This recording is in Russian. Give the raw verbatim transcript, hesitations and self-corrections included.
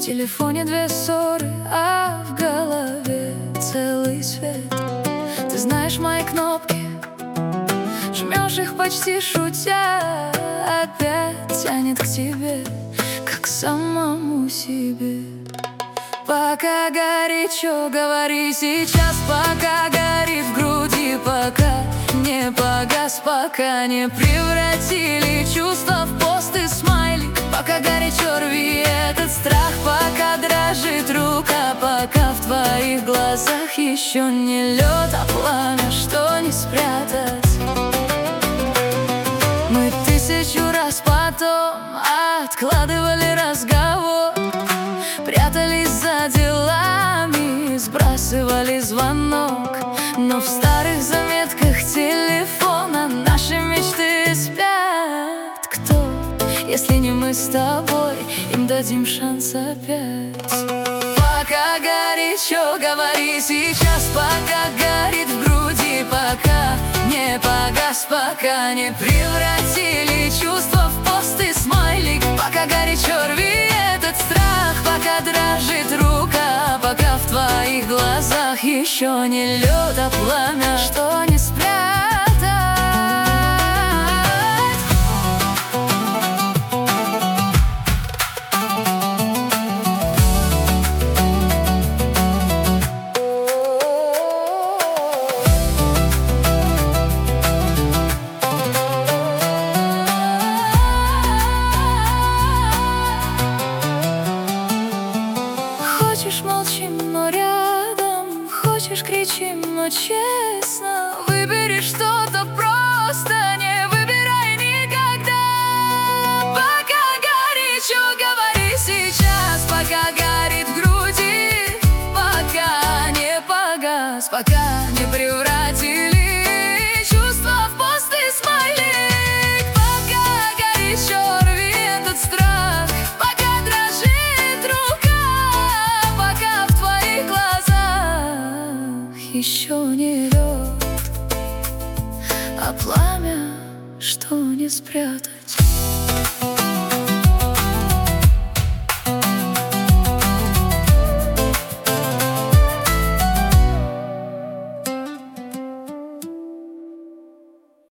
телефоне две ссоры, а в голове целый свет. Ты знаешь мои кнопки, жмешь их почти шутя. Опять тянет к тебе, как к самому себе. Пока горячо, говори сейчас, пока горит в груди, пока не погас, пока не превратили чувства в пост и смайлик. Пока горячо, рви этот страх, пока дрожит рука, пока в твоих глазах еще не лед, а пламя, что не спрятать. Мы тысячу раз потом откладывали разговор, прятались за делами, сбрасывали звонок. Но в старых заметках телефона наши мечты спят. Кто, если не мы с тобой, им дадим шанс опять? Пока горячо, говори сейчас, пока горит в груди, пока не погас, пока не превратили чувства в пост и смайлик. Пока горячо, рви этот страх, пока дрожит рука, пока в твоих глазах еще не лед, а пламя, что не спрятать. Хочешь, молчим, но рядом, хочешь, кричим, но честно. Выбери что-то просто, не выбирай никогда. Пока горячо, говори сейчас, пока горит в груди, пока не погас, пока не превратился